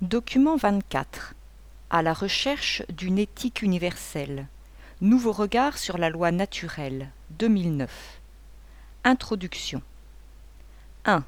Document 24. À la recherche d'une éthique universelle. Nouveau regard sur la loi naturelle. 2009. Introduction. 1.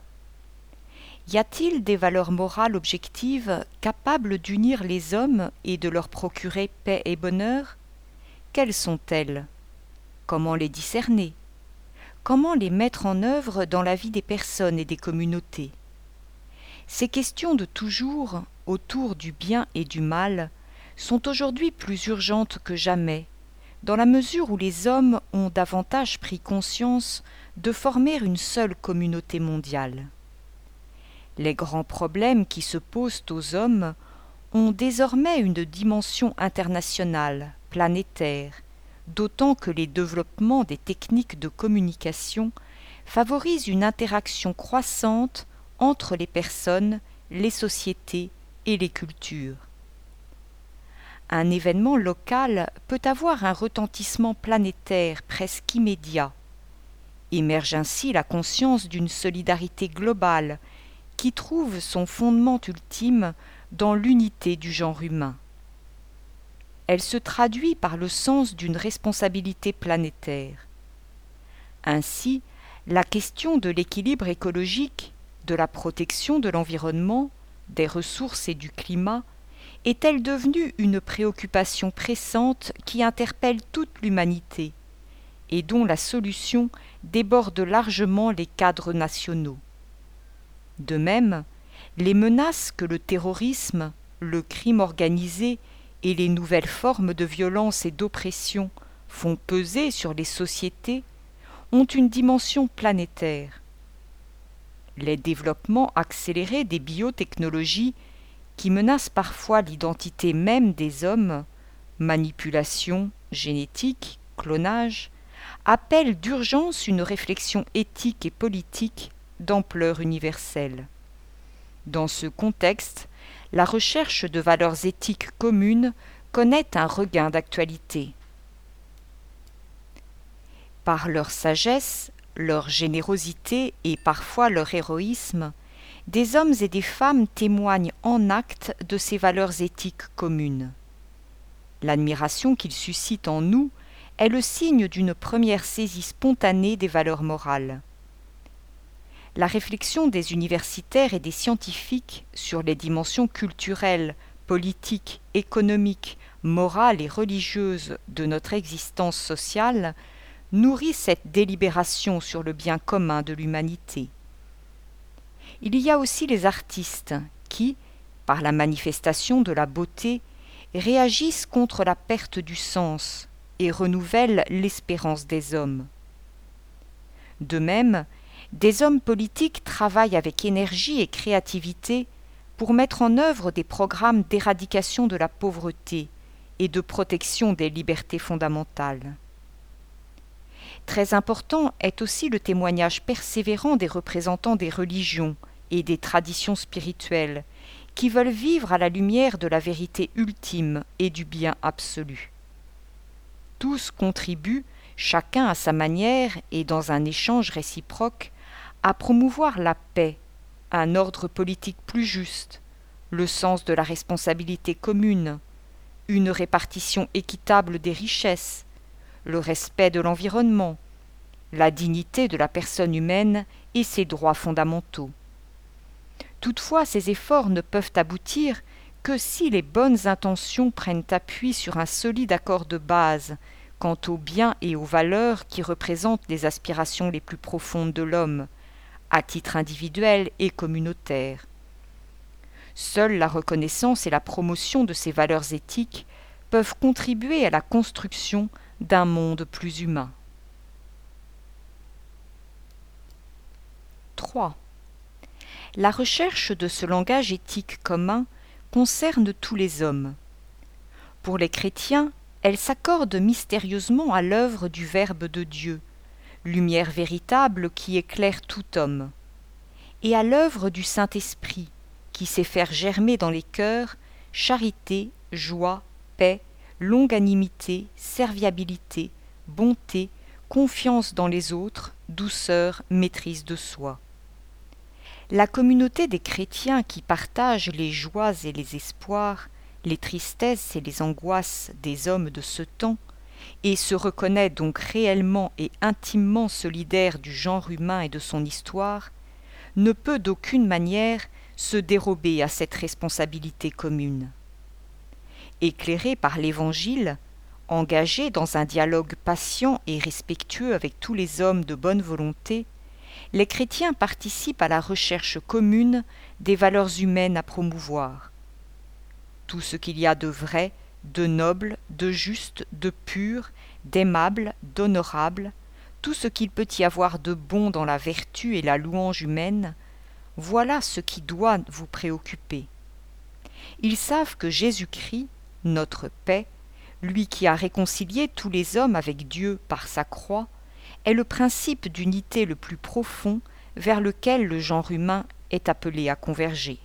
Y a-t-il des valeurs morales objectives capables d'unir les hommes et de leur procurer paix et bonheur? Quelles sont-elles? Comment les discerner? Comment les mettre en œuvre dans la vie des personnes et des communautés? Ces questions de toujours, autour du bien et du mal, sont aujourd'hui plus urgentes que jamais, dans la mesure où les hommes ont davantage pris conscience de former une seule communauté mondiale. Les grands problèmes qui se posent aux hommes ont désormais une dimension internationale, planétaire, d'autant que les développements des techniques de communication favorisent une interaction croissante entre les personnes, les sociétés et les cultures. Un événement local peut avoir un retentissement planétaire presque immédiat. Émerge ainsi la conscience d'une solidarité globale qui trouve son fondement ultime dans l'unité du genre humain. Elle se traduit par le sens d'une responsabilité planétaire. Ainsi, la question de l'équilibre écologique, de la protection de l'environnement, des ressources et du climat, est-elle devenue une préoccupation pressante qui interpelle toute l'humanité et dont la solution déborde largement les cadres nationaux. De même, les menaces que le terrorisme, le crime organisé et les nouvelles formes de violence et d'oppression font peser sur les sociétés ont une dimension planétaire. Les développements accélérés des biotechnologies qui menacent parfois l'identité même des hommes, manipulation, génétique, clonage, appellent d'urgence une réflexion éthique et politique d'ampleur universelle. Dans ce contexte, la recherche de valeurs éthiques communes connaît un regain d'actualité. Par leur sagesse, leur générosité et parfois leur héroïsme, des hommes et des femmes témoignent en actes de ces valeurs éthiques communes. L'admiration qu'ils suscitent en nous est le signe d'une première saisie spontanée des valeurs morales. La réflexion des universitaires et des scientifiques sur les dimensions culturelles, politiques, économiques, morales et religieuses de notre existence sociale nourrit cette délibération sur le bien commun de l'humanité. Il y a aussi les artistes qui, par la manifestation de la beauté, réagissent contre la perte du sens et renouvellent l'espérance des hommes. De même, des hommes politiques travaillent avec énergie et créativité pour mettre en œuvre des programmes d'éradication de la pauvreté et de protection des libertés fondamentales. Très important est aussi le témoignage persévérant des représentants des religions et des traditions spirituelles qui veulent vivre à la lumière de la vérité ultime et du bien absolu. Tous contribuent, chacun à sa manière et dans un échange réciproque, à promouvoir la paix, un ordre politique plus juste, le sens de la responsabilité commune, une répartition équitable des richesses, le respect de l'environnement, la dignité de la personne humaine et ses droits fondamentaux. Toutefois, ces efforts ne peuvent aboutir que si les bonnes intentions prennent appui sur un solide accord de base quant aux biens et aux valeurs qui représentent les aspirations les plus profondes de l'homme, à titre individuel et communautaire. Seule la reconnaissance et la promotion de ces valeurs éthiques peuvent contribuer à la construction d'un monde plus humain. 3. La recherche de ce langage éthique commun concerne tous les hommes. Pour les chrétiens, elle s'accorde mystérieusement à l'œuvre du Verbe de Dieu, lumière véritable qui éclaire tout homme, et à l'œuvre du Saint-Esprit, qui sait faire germer dans les cœurs charité, joie, paix, longanimité, serviabilité, bonté, confiance dans les autres, douceur, maîtrise de soi. La communauté des chrétiens qui partagent les joies et les espoirs, les tristesses et les angoisses des hommes de ce temps, et se reconnaît donc réellement et intimement solidaire du genre humain et de son histoire, ne peut d'aucune manière se dérober à cette responsabilité commune. Éclairés par l'Évangile, engagés dans un dialogue patient et respectueux avec tous les hommes de bonne volonté, les chrétiens participent à la recherche commune des valeurs humaines à promouvoir. Tout ce qu'il y a de vrai, de noble, de juste, de pur, d'aimable, d'honorable, tout ce qu'il peut y avoir de bon dans la vertu et la louange humaine, voilà ce qui doit vous préoccuper. Ils savent que Jésus-Christ, notre paix, lui qui a réconcilié tous les hommes avec Dieu par sa croix, est le principe d'unité le plus profond vers lequel le genre humain est appelé à converger.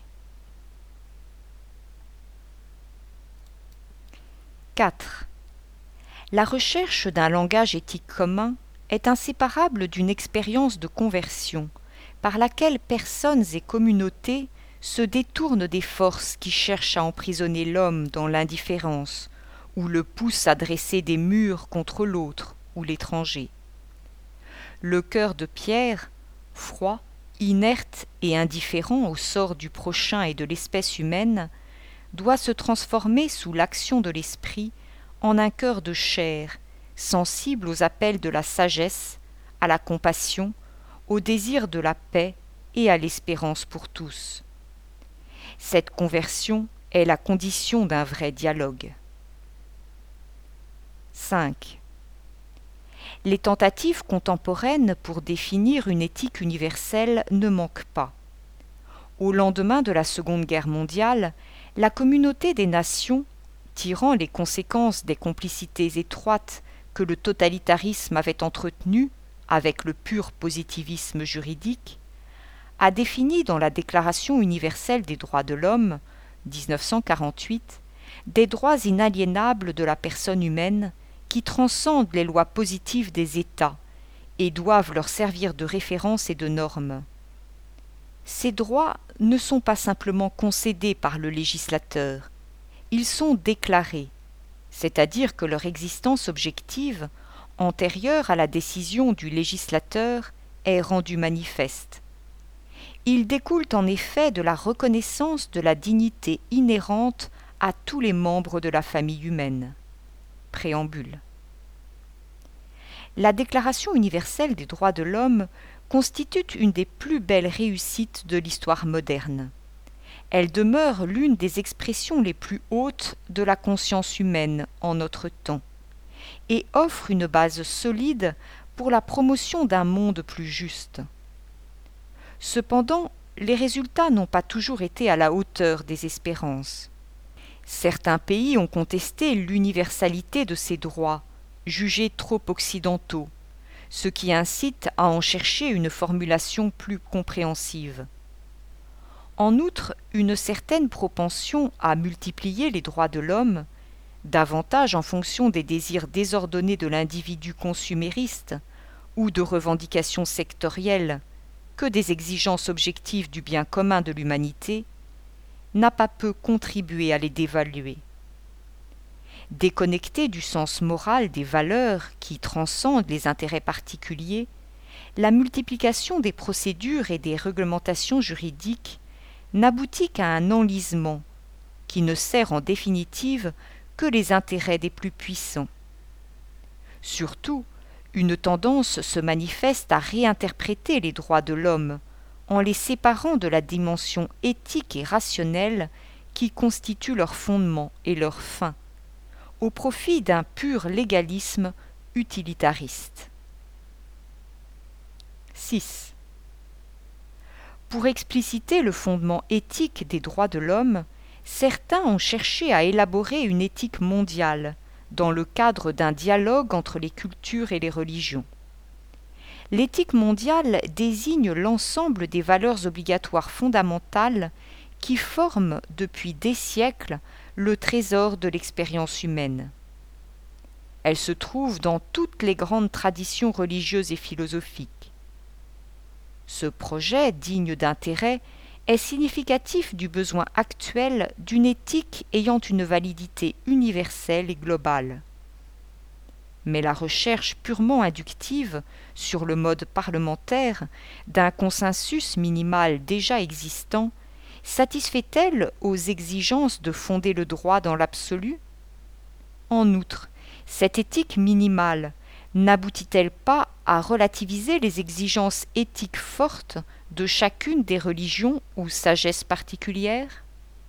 4. La recherche d'un langage éthique commun est inséparable d'une expérience de conversion par laquelle personnes et communautés se détournent des forces qui cherchent à emprisonner l'homme dans l'indifférence ou le poussent à dresser des murs contre l'autre ou l'étranger. Le cœur de Pierre, froid, inerte et indifférent au sort du prochain et de l'espèce humaine, doit se transformer sous l'action de l'esprit en un cœur de chair, sensible aux appels de la sagesse, à la compassion, au désir de la paix et à l'espérance pour tous. Cette conversion est la condition d'un vrai dialogue. 5. Les tentatives contemporaines pour définir une éthique universelle ne manquent pas. Au lendemain de la Seconde Guerre mondiale, la communauté des nations, tirant les conséquences des complicités étroites que le totalitarisme avait entretenues avec le pur positivisme juridique, a défini dans la Déclaration universelle des droits de l'homme, 1948, des droits inaliénables de la personne humaine qui transcendent les lois positives des États et doivent leur servir de référence et de norme. Ces droits ne sont pas simplement concédés par le législateur, ils sont déclarés, c'est-à-dire que leur existence objective, antérieure à la décision du législateur, est rendue manifeste. Ils découlent en effet de la reconnaissance de la dignité inhérente à tous les membres de la famille humaine. Préambule. La Déclaration universelle des droits de l'homme constitue une des plus belles réussites de l'histoire moderne. Elle demeure l'une des expressions les plus hautes de la conscience humaine en notre temps et offre une base solide pour la promotion d'un monde plus juste. Cependant, les résultats n'ont pas toujours été à la hauteur des espérances. Certains pays ont contesté l'universalité de ces droits, jugés trop occidentaux, ce qui incite à en chercher une formulation plus compréhensive. En outre, une certaine propension à multiplier les droits de l'homme, davantage en fonction des désirs désordonnés de l'individu consumériste ou de revendications sectorielles que des exigences objectives du bien commun de l'humanité, n'a pas peu contribué à les dévaluer. Déconnectée du sens moral des valeurs qui transcendent les intérêts particuliers, la multiplication des procédures et des réglementations juridiques n'aboutit qu'à un enlisement qui ne sert en définitive que les intérêts des plus puissants. Surtout, une tendance se manifeste à réinterpréter les droits de l'homme en les séparant de la dimension éthique et rationnelle qui constitue leur fondement et leur fin, au profit d'un pur légalisme utilitariste. 6. Pour expliciter le fondement éthique des droits de l'homme, certains ont cherché à élaborer une éthique mondiale dans le cadre d'un dialogue entre les cultures et les religions. L'éthique mondiale désigne l'ensemble des valeurs obligatoires fondamentales qui forment depuis des siècles le trésor de l'expérience humaine. Elle se trouve dans toutes les grandes traditions religieuses et philosophiques. Ce projet, digne d'intérêt, est significatif du besoin actuel d'une éthique ayant une validité universelle et globale. Mais la recherche purement inductive, sur le mode parlementaire, d'un consensus minimal déjà existant, satisfait-elle aux exigences de fonder le droit dans l'absolu ? En outre, cette éthique minimale n'aboutit-elle pas à relativiser les exigences éthiques fortes de chacune des religions ou sagesses particulières ?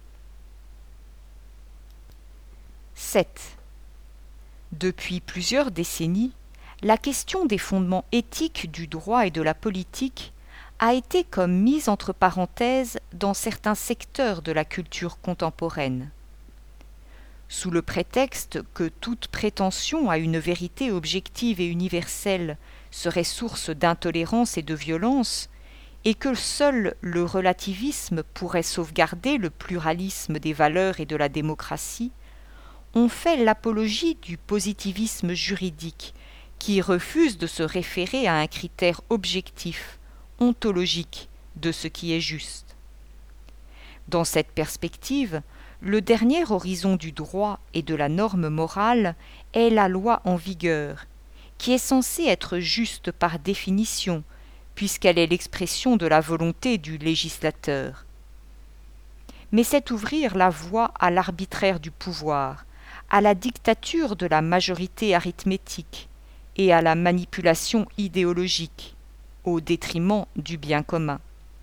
7. Depuis plusieurs décennies, la question des fondements éthiques du droit et de la politique a été comme mise entre parenthèses dans certains secteurs de la culture contemporaine. Sous le prétexte que toute prétention à une vérité objective et universelle serait source d'intolérance et de violence, et que seul le relativisme pourrait sauvegarder le pluralisme des valeurs et de la démocratie, on fait l'apologie du positivisme juridique, qui refuse de se référer à un critère objectif, ontologique, de ce qui est juste. Dans cette perspective, le dernier horizon du droit et de la norme morale est la loi en vigueur, qui est censée être juste par définition, puisqu'elle est l'expression de la volonté du législateur. Mais c'est ouvrir la voie à l'arbitraire du pouvoir, à la dictature de la majorité arithmétique et à la manipulation idéologique, au détriment du bien commun.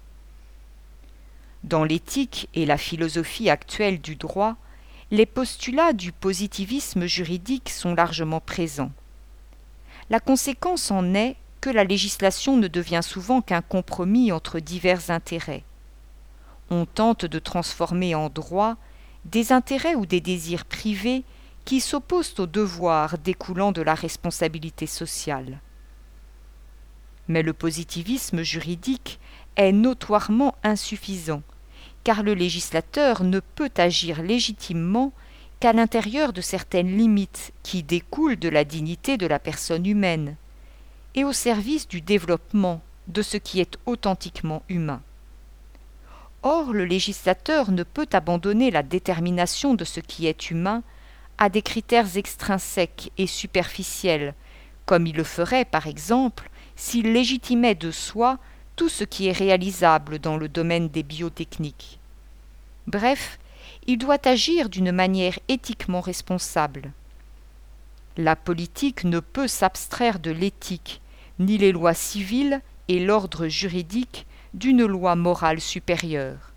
Dans l'éthique et la philosophie actuelle du droit, les postulats du positivisme juridique sont largement présents. La conséquence en est que la législation ne devient souvent qu'un compromis entre divers intérêts. On tente de transformer en droit des intérêts ou des désirs privés qui s'opposent aux devoirs découlant de la responsabilité sociale. Mais le positivisme juridique est notoirement insuffisant, car le législateur ne peut agir légitimement qu'à l'intérieur de certaines limites qui découlent de la dignité de la personne humaine, et au service du développement de ce qui est authentiquement humain. Or, le législateur ne peut abandonner la détermination de ce qui est humain à des critères extrinsèques et superficiels, comme il le ferait, par exemple, s'il légitimait de soi tout ce qui est réalisable dans le domaine des biotechniques. Bref, il doit agir d'une manière éthiquement responsable. La politique ne peut s'abstraire de l'éthique, ni les lois civiles et l'ordre juridique d'une loi morale supérieure.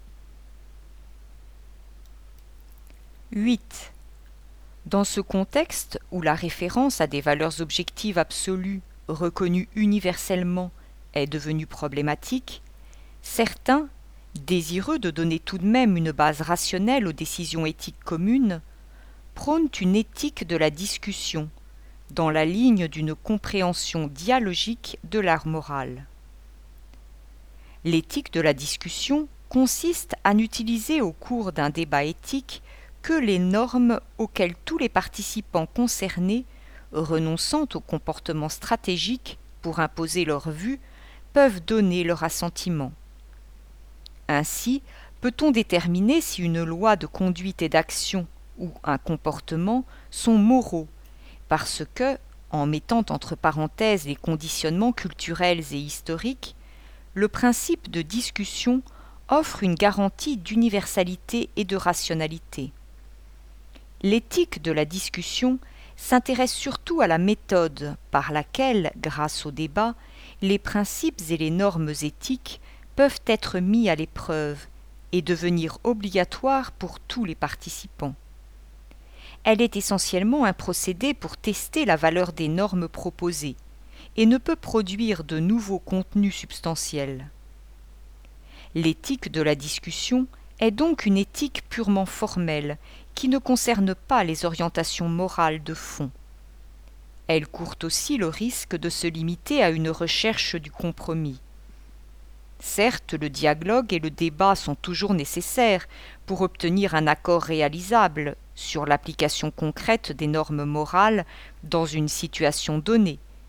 8. Dans ce contexte où la référence à des valeurs objectives absolues, reconnues universellement, est devenue problématique, certains, désireux de donner tout de même une base rationnelle aux décisions éthiques communes, prônent une éthique de la discussion, dans la ligne d'une compréhension dialogique de l'art moral. L'éthique de la discussion consiste à n'utiliser au cours d'un débat éthique que les normes auxquelles tous les participants concernés, renonçant au comportement stratégique pour imposer leur vue, peuvent donner leur assentiment. Ainsi, peut-on déterminer si une loi de conduite et d'action ou un comportement sont moraux, parce que, en mettant entre parenthèses les conditionnements culturels et historiques, le principe de discussion offre une garantie d'universalité et de rationalité. L'éthique de la discussion s'intéresse surtout à la méthode par laquelle, grâce au débat, les principes et les normes éthiques peuvent être mis à l'épreuve et devenir obligatoires pour tous les participants. Elle est essentiellement un procédé pour tester la valeur des normes proposées et ne peut produire de nouveaux contenus substantiels. L'éthique de la discussion est donc une éthique purement formelle qui ne concerne pas les orientations morales de fond. Elle court aussi le risque de se limiter à une recherche du compromis. Certes, le dialogue et le débat sont toujours nécessaires pour obtenir un accord réalisable sur l'application concrète des normes morales dans une situation donnée,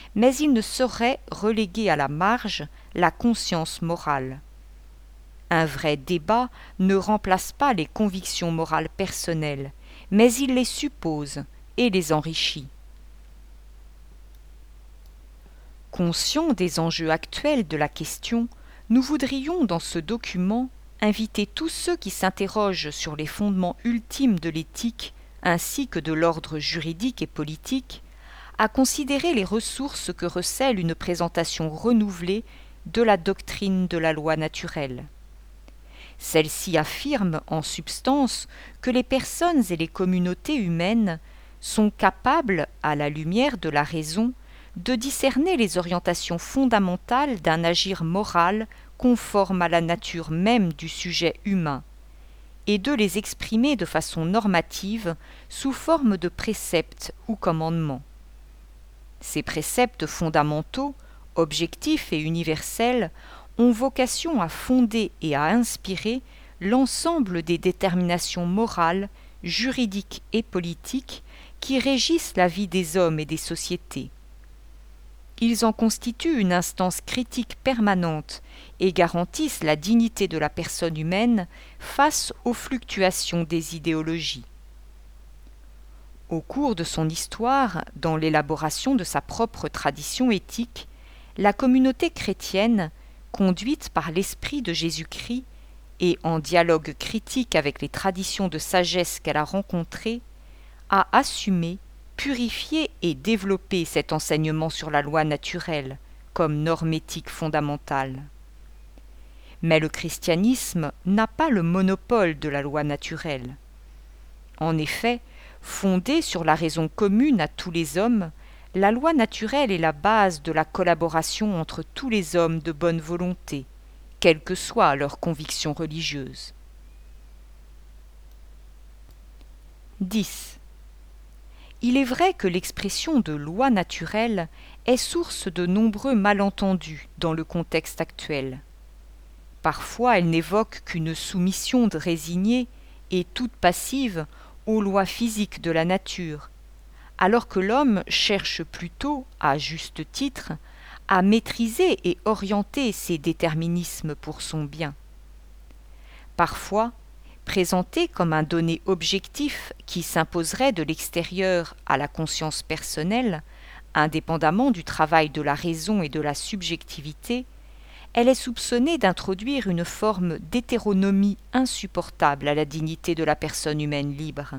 mais il ne saurait reléguer à la marge la conscience morale. Un vrai débat ne remplace pas les convictions morales personnelles, mais il les suppose et les enrichit. Conscients des enjeux actuels de la question, nous voudrions dans ce document inviter tous ceux qui s'interrogent sur les fondements ultimes de l'éthique ainsi que de l'ordre juridique et politique à considérer les ressources que recèle une présentation renouvelée de la doctrine de la loi naturelle. Celle-ci affirme en substance que les personnes et les communautés humaines sont capables, à la lumière de la raison, de discerner les orientations fondamentales d'un agir moral conforme à la nature même du sujet humain, et de les exprimer de façon normative sous forme de préceptes ou commandements. Ces préceptes fondamentaux, objectifs et universels, ont vocation à fonder et à inspirer l'ensemble des déterminations morales, juridiques et politiques qui régissent la vie des hommes et des sociétés. Ils en constituent une instance critique permanente et garantissent la dignité de la personne humaine face aux fluctuations des idéologies. Au cours de son histoire, dans l'élaboration de sa propre tradition éthique, la communauté chrétienne, conduite par l'esprit de Jésus-Christ et en dialogue critique avec les traditions de sagesse qu'elle a rencontrées, a assumé, purifié et développé cet enseignement sur la loi naturelle comme norme éthique fondamentale. Mais le christianisme n'a pas le monopole de la loi naturelle. En effet, fondée sur la raison commune à tous les hommes, la loi naturelle est la base de la collaboration entre tous les hommes de bonne volonté, quelles que soient leurs convictions religieuses. 10. Il est vrai que l'expression de loi naturelle est source de nombreux malentendus dans le contexte actuel. Parfois, elle n'évoque qu'une soumission résignée et toute passive aux lois physiques de la nature, alors que l'homme cherche plutôt, à juste titre, à maîtriser et orienter ces déterminismes pour son bien. Parfois, présenté comme un donné objectif qui s'imposerait de l'extérieur à la conscience personnelle, indépendamment du travail de la raison et de la subjectivité, elle est soupçonnée d'introduire une forme d'hétéronomie insupportable à la dignité de la personne humaine libre.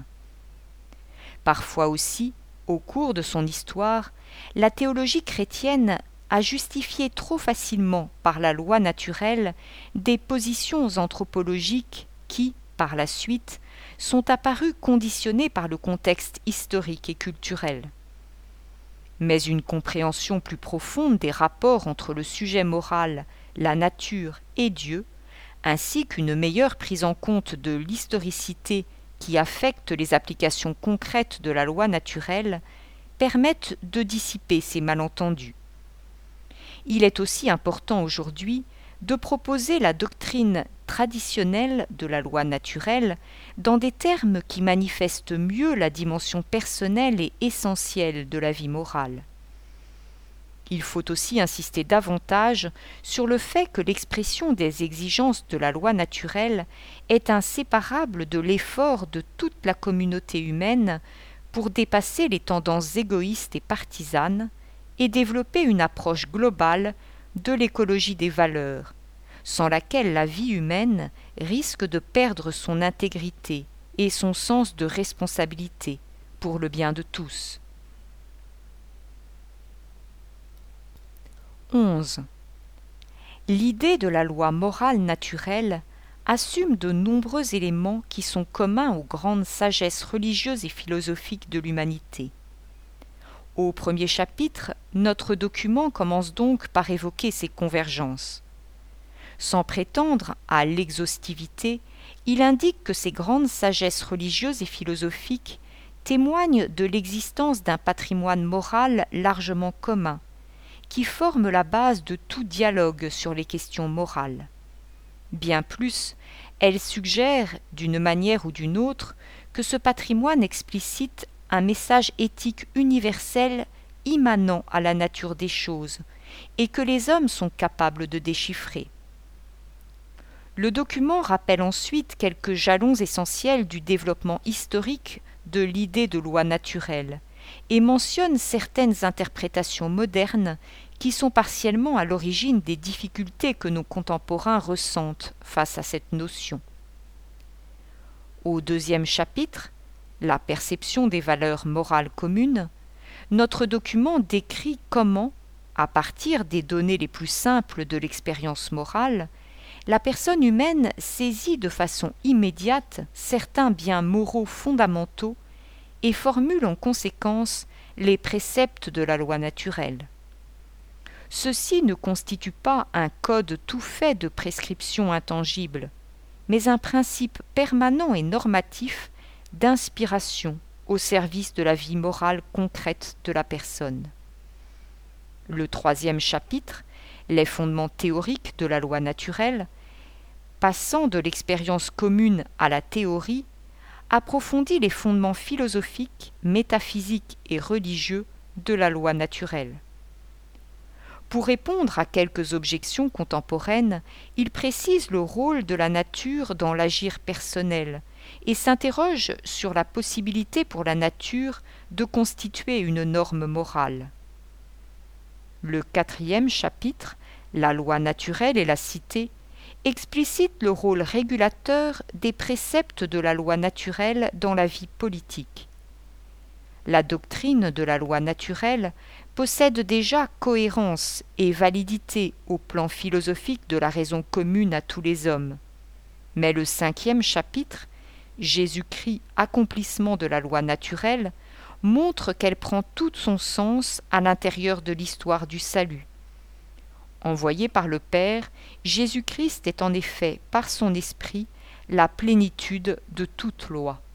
Parfois aussi, au cours de son histoire, la théologie chrétienne a justifié trop facilement par la loi naturelle des positions anthropologiques qui, par la suite, sont apparues conditionnées par le contexte historique et culturel. Mais une compréhension plus profonde des rapports entre le sujet moral, la nature et Dieu, ainsi qu'une meilleure prise en compte de l'historicité qui affecte les applications concrètes de la loi naturelle, permettent de dissiper ces malentendus. Il est aussi important aujourd'hui de proposer la doctrine traditionnelle de la loi naturelle dans des termes qui manifestent mieux la dimension personnelle et essentielle de la vie morale. Il faut aussi insister davantage sur le fait que l'expression des exigences de la loi naturelle est inséparable de l'effort de toute la communauté humaine pour dépasser les tendances égoïstes et partisanes et développer une approche globale de l'écologie des valeurs, sans laquelle la vie humaine risque de perdre son intégrité et son sens de responsabilité pour le bien de tous. 11. L'idée de la loi morale naturelle assume de nombreux éléments qui sont communs aux grandes sagesses religieuses et philosophiques de l'humanité. Au premier chapitre, notre document commence donc par évoquer ces convergences. Sans prétendre à l'exhaustivité, il indique que ces grandes sagesses religieuses et philosophiques témoignent de l'existence d'un patrimoine moral largement commun, qui forme la base de tout dialogue sur les questions morales. Bien plus, elles suggèrent, d'une manière ou d'une autre, que ce patrimoine explicite un message éthique universel immanent à la nature des choses et que les hommes sont capables de déchiffrer. Le document rappelle ensuite quelques jalons essentiels du développement historique de l'idée de loi naturelle et mentionne certaines interprétations modernes qui sont partiellement à l'origine des difficultés que nos contemporains ressentent face à cette notion. Au deuxième chapitre, la perception des valeurs morales communes, notre document décrit comment, à partir des données les plus simples de l'expérience morale, la personne humaine saisit de façon immédiate certains biens moraux fondamentaux et formule en conséquence les préceptes de la loi naturelle. Ceci ne constitue pas un code tout fait de prescriptions intangibles, mais un principe permanent et normatif d'inspiration au service de la vie morale concrète de la personne. Le troisième chapitre, les fondements théoriques de la loi naturelle, passant de l'expérience commune à la théorie, approfondit les fondements philosophiques, métaphysiques et religieux de la loi naturelle. Pour répondre à quelques objections contemporaines, il précise le rôle de la nature dans l'agir personnel et s'interroge sur la possibilité pour la nature de constituer une norme morale. Le quatrième chapitre, la loi naturelle et la cité, explicite le rôle régulateur des préceptes de la loi naturelle dans la vie politique. La doctrine de la loi naturelle possède déjà cohérence et validité au plan philosophique de la raison commune à tous les hommes. Mais le cinquième chapitre, Jésus-Christ, accomplissement de la loi naturelle, montre qu'elle prend tout son sens à l'intérieur de l'histoire du salut. Envoyé par le Père, Jésus-Christ est en effet, par son esprit, la plénitude de toute loi.